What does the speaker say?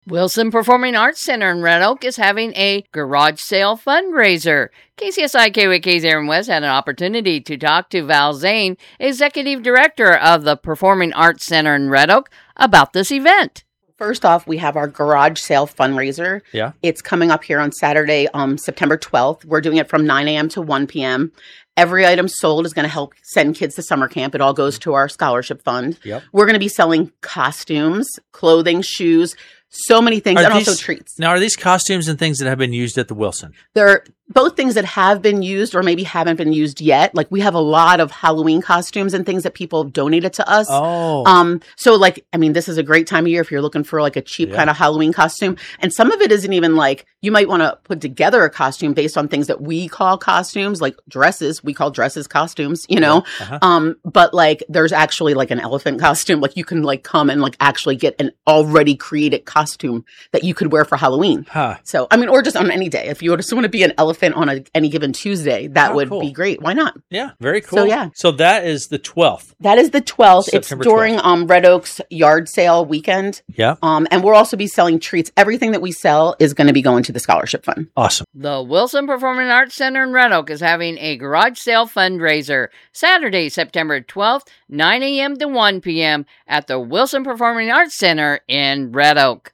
Wilson Performing Arts Center in Red Oak is having a garage sale fundraiser. KCSI KWK's Aaron West had an opportunity to talk to Val Zane, Executive Director of the Performing Arts Center in Red Oak, about this event. First off, we have our garage sale fundraiser. Yeah. It's coming up here on Saturday, September 12th. We're doing it from 9 a.m. to 1 p.m. Every item sold is going to help send kids to summer camp. It all goes to our scholarship fund. Yep. We're going to be selling costumes, clothing, shoes, so many things, and also treats. Now, are these costumes and things that have been used at the Wilson? They're both things that have been used or maybe haven't been used yet. Like, we have a lot of Halloween costumes and things that people have donated to us. Oh. So, like, I mean, this is a great time of year if you're looking for, like, a cheap kind of Halloween costume. And some of it isn't even, like, you might want to put together a costume based on things that we call costumes, like dresses. We call dresses costumes, you know? But, like, there's actually, like, an elephant costume. Like, you can, like, come and, like, actually get an already created costume that you could wear for Halloween. So, I mean, or just on any day. If you just want to be an elephant on any given Tuesday, that would be great. Why not? Yeah, very cool. So, yeah. So that is the 12th. That is the 12th. September it's during 12th. Red Oak's yard sale weekend. Yeah. And we'll also be selling treats. Everything that we sell is going to be going to the scholarship fund. Awesome. The Wilson Performing Arts Center in Red Oak is having a garage sale fundraiser Saturday, September 12th, 9 a.m. to 1 p.m. at the Wilson Performing Arts Center in Red Oak.